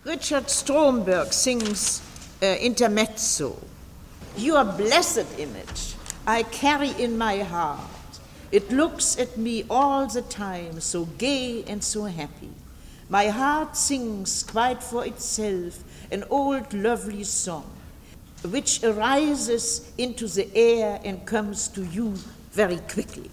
Richard Stromberg sings Intermezzo. Your blessed image I carry in my heart. It looks at me all the time, so gay and so happy. My heart sings quite for itself an old lovely song, which arises into the air and comes to you very quickly.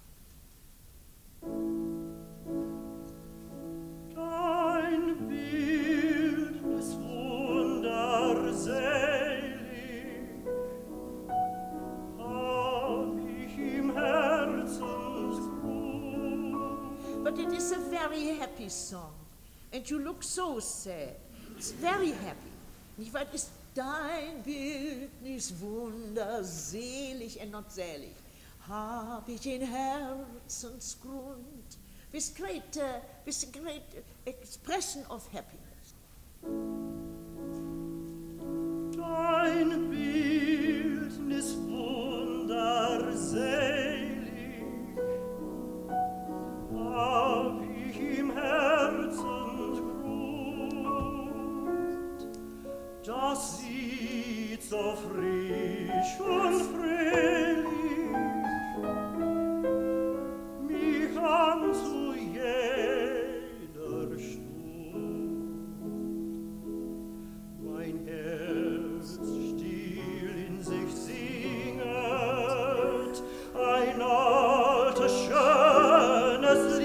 But it is a very happy song, and you look so sad. It's very happy. Nicht wahr? Ist dein Bildnis wunderselig and not selig. Hab ich in Herzensgrund. With great expression of happiness. Dein Bildnis wunderselig. Hab ich im Herzensgrund, das sieht so frisch und fröhlich mich an zu jeder Stund. Mein Herz still in sich singet, ein altes schönes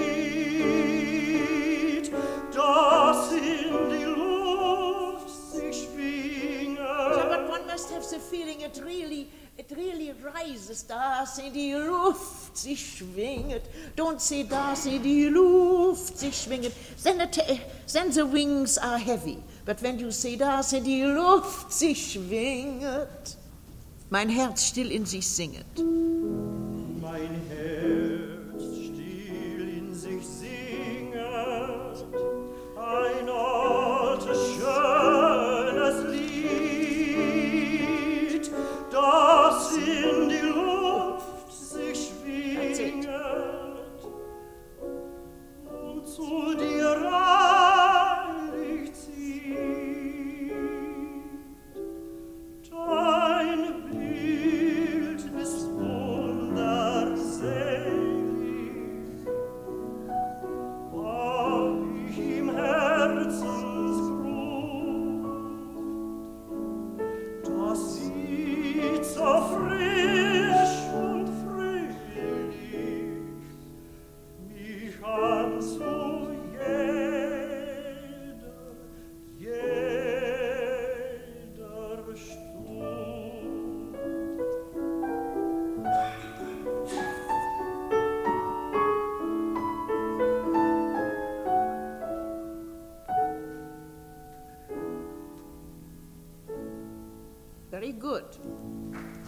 Lied, das in die Luft sich schwinget. Yeah, but one must have the feeling it really rises, das in die Luft sich schwinget. Don't say das in die Luft sich schwinget. Then the wings are heavy. But when you say das in die Luft sich schwinget, mein Herz still in sich singet. Mein Herz still in sich singet, ein altes schönes Lied, das in die Luft sich schwinget und zu dir eilig zieht. Dein Bildnis wunderselig, hab ich im Herzensgrund, das sieht so frisch und fröhlich mich an zu jeder Stund. Very good.